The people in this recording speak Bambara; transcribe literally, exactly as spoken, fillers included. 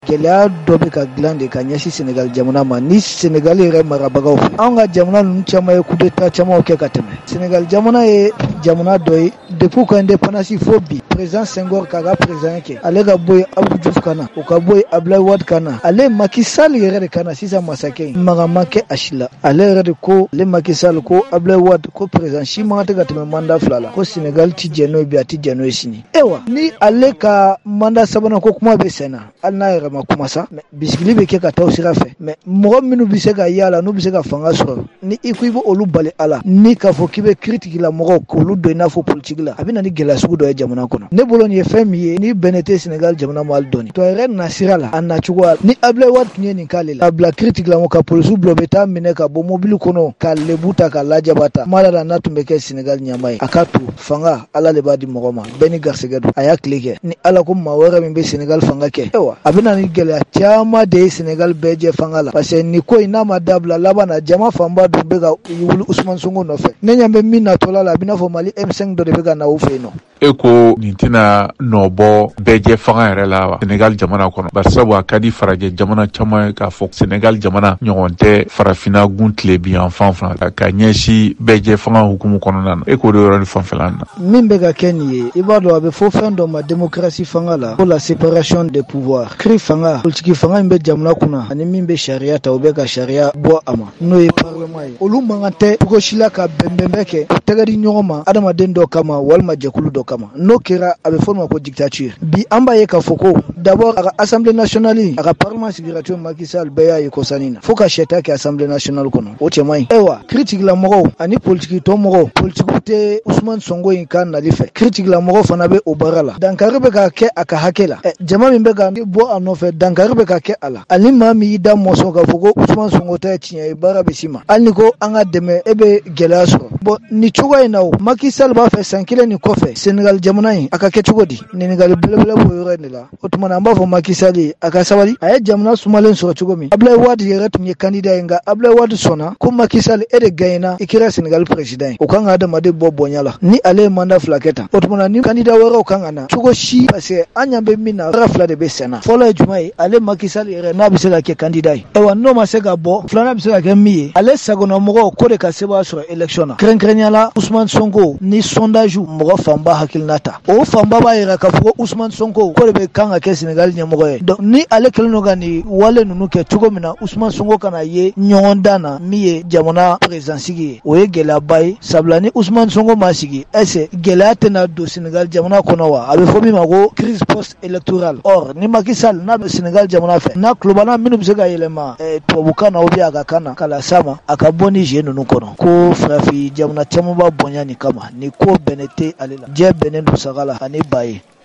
gɛlɛya dɔ bɛ ka dilan de ka ɲɛsin Senegal jamana ma ni Senegal yɛrɛ marabagaw fɛ. An ka jamana ninnu caman ye coup d'état camanw kɛ ka tɛmɛ. Senegal jamana ye jamana dɔ ye depuis ka indépendance fo bi président Senghor k'a ka président kɛ ale ka bɔ yen Abdou Diouf kana o ka bɔ yen Abdoulaye Wade kana ale Macky Sall yɛrɛ de kana sisan masakɛ in maga ma kɛ a si la ale yɛrɛ de ko ale Macky Sall ko Abdoulaye Wade ko président si ma tɛ ka tɛmɛ mandat fila la ko Senegal ti jɛ n'o bi a ti jɛ n'o ye sini. Ewa ni ale ka mandat sabanan ko kuma bɛ senna hali n'a yɛrɛ ma kuma sa mais bisigili bɛ kɛ ka taa o sira fɛ mais mɔgɔ minnu bɛ se ka yala n'u bɛ se ka fanga sɔrɔ ni i ko i bɛ olu bali a la ni k'a fɔ k'i bɛ critique la mɔgɔw k'olu don i n'a fɔ politique la a bɛ na ni gɛlɛya sugu dɔ ye jamana kɔnɔ. Ne bolo nin ye fɛn min ye ni bɛnɛ tɛ Senegal jamana ma hali dɔɔni to yɛrɛ na sira la a nacogo ni Abdoulaye Wade tun ye nin k'ale la a bila critique la ka polisiw bila bɛ taa minɛ ka bɔ mobili kɔnɔ ka lebu ta ka lajaba ta ma la n'a tun bɛ kɛ Senegal ɲɛmaa ye a ka to fanga ala de b'a di mɔgɔ ma bɛɛ ni garisɛgɛ don a y'a tile kɛ ni ala ko maa wɛrɛ min bɛ Senegal fanga kɛ ewa a bɛ na ni gɛlɛya caman de ye Senegal bɛɛ jɛ fanga la parce que ni ko in n'a ma dabila laban na jama fanba dun bɛ ka wuli Ousmane Sonko nɔfɛ ne ɲɛ bɛ min natɔla la a bɛ n'a fɔ Mali M cinq dɔ de bɛ ka na u fɛ yen nɔ. E ko nin tɛna nɔbɔ bɛɛ jɛ fanga yɛrɛ la wa Senegal jamana kɔnɔ bari sabu a ka di farajɛ jamana caman ye k'a fɔ Senegal jamana ɲɔgɔn tɛ farafinna gun tile bi yan fan fana ka ɲɛsin bɛɛ jɛ fanga hukumu kɔnɔna na e k'o de yɔrɔ ni fanfɛla na. Min bɛ ka kɛ nin ye i b'a dɔn a bɛ fɔ fɛn dɔ ma démocratie fanga la pour la séparation des pouvoirs kiri fanga politiki fanga min bɛ jamana kunna ani min bɛ sariya ta o bɛ ka sariya bɔ a ma n'o ye parlement ye olu mankan tɛ cogo si la ka bɛnbɛnbɛn kɛ u tɛgɛ di ɲɔgɔn ma adamaden dɔ kama walima jɛkulu dɔ kama n'o kɛra a bɛ fɔ ma ko dictature bi an b'a ye k'a fɔ ko d'abord a ka assemblée nationale a ka parlement sigira cogo Macky Sall bɛɛ y'a ye kɔsannin na fo ka sɛta kɛ assemblée nationale kɔnɔ o cɛ man ɲi ayiwa critique la mɔgɔw ani politiki tɔ mɔgɔw politikiw tɛ Ousmane Sonko in ka nali fɛ critique la mɔgɔw fana bɛ o baara la dankari bɛ ka kɛ a ka hakɛ la ɛ jama min bɛ ka bɔ a nɔfɛ dankari bɛ ka kɛ a la ani maa min y'i da mɔsɔn k'a fɔ ko Ousmane Sonko ta ye tiɲɛ ye baara bɛ si ma hali ni ko an ka dɛmɛ e bɛ gɛlɛya sɔrɔ bon ni cogo in na o Macky Sall b'a fɛ san kelen nin kɔfɛ Senegal jamana in a ka kɛ cogo di ɲininkali belebele b'o yɔrɔ in de la o tuma na an b'a fɔ Macky Sall ye a ka sabali a ye jamana sumalen sɔrɔ cogo min Abdoulaye Wade yɛrɛ tun ye candidat ye nka Abdoulaye Wade sɔnna ko Macky Sall e de gagnera i kɛra Senegal président ye o kan ka adamaden bɔ bonya la ni ale ye mandat fila kɛ tan o tuma na ni candidat wɛrɛw kan ka na cogo si parce que an ɲɛ bɛ min na baara fila de bɛ senna fɔlɔ ye jumɛn ye ale Macky Sall yɛrɛ n'a bɛ se ka kɛ candidat ye ayiwa n'o ma se ka bɔ filanan bɛ se ka kɛ min ye ale sagonnamɔgɔw ko de ka se b'a sɔrɔ élection na kɛrɛnkɛrɛnnenya la Ousmane Sonko ni sondage mɔgɔ fanba hakilina ta o fanba b'a yɛrɛ k'a fɔ ko Ousmane Sonko ko de bɛ kan ka kɛ Senegal ɲɛmɔgɔ ye donc ni ale kɛlen don ka nin wale ninnu kɛ cogo min na Ousmane Sonko kana ye ɲɔgɔn dan na min ye jamana président sigi ye o ye gɛlɛyaba ye sabula ni Ousmane Sonko ma sigi est-ce que gɛlɛya tɛna don Senegal jamana kɔnɔ wa a bɛ fɔ min ma ko crise post électorale or ni Macky Sall n'a bɛ Senegal jamana fɛ n'a tulo b'an na minnu bɛ se ka yɛlɛma tubabukan na ou bien a ka kan na kala s'a ma a ka bɔ ni jeu ninnu kɔnɔ ko farafin jamana caman b'a bonya nin kama ni ko bɛnnen tɛ ale la diɲɛ bɛnnen don saga la ani ba ye.